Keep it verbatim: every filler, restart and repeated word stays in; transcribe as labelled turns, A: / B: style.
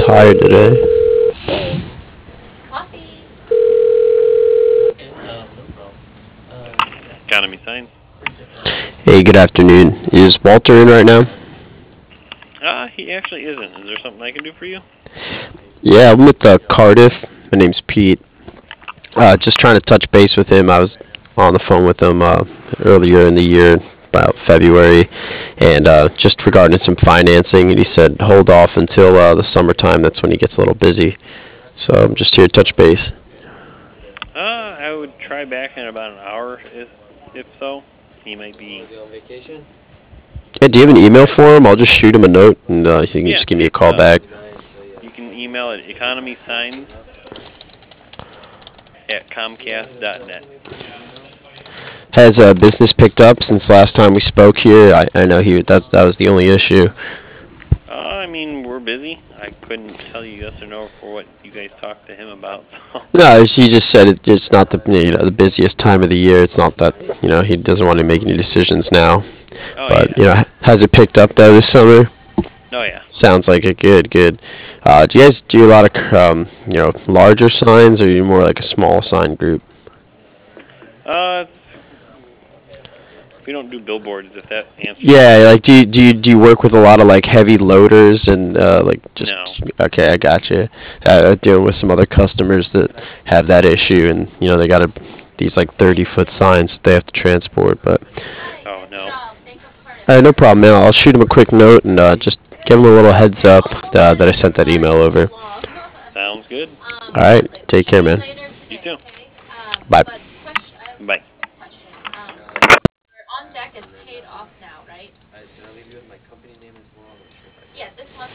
A: tired today.
B: Coffee.
C: Economy signs.
A: Hey, good afternoon. Is Walter in right now?
C: Ah, uh, he actually isn't. Is there something I can do for you?
A: Yeah, I'm with uh, Cardiff. My name's Pete. Uh, just trying to touch base with him. I was on the phone with him uh, earlier in the year, about February, and uh, just regarding some financing. And he said hold off until uh, the summertime. That's when he gets a little busy. So I'm just here to touch base.
C: Uh, I would try back in about an hour, if, if so. He might be...
A: Yeah, do you have an email for him? I'll just shoot him a note, and uh, he can
C: Yeah,
A: just give me a
C: it's,
A: call
C: uh,
A: back.
C: you can email at economy signs at comcast dot net.
A: Has uh, business picked up since last time we spoke here? I, I know he that that was the only issue.
C: Uh, I mean, we're busy. I couldn't tell you yes or no for what you guys talked to him about, so...
A: No, he just said it, it's not the you know the busiest time of the year. It's not that you know he doesn't want to make any decisions now.
C: Oh,
A: But
C: yeah.
A: you know, has it picked up though this summer?
C: Oh, yeah.
A: Sounds like it. Good, good. Uh, do you guys do a lot of um, you know larger signs, or are you more like a small sign group?
C: Uh, we don't do billboards, if that answers your
A: Yeah,
C: question.
A: like do you, do you do you work with a lot of like heavy loaders and uh, like just
C: No.
A: okay, I got you. Uh, dealing with some other customers that have that issue, and you know they got to these like thirty foot signs that they have to transport. But
C: Oh, no.
A: all right, no problem, man. I'll shoot him a quick note and uh, just give him a little heads up uh, that I sent that email over.
C: Sounds good.
A: All right, take care, man.
C: You too.
A: Bye.
C: Bye.
B: On deck is paid off now, right? Yes, this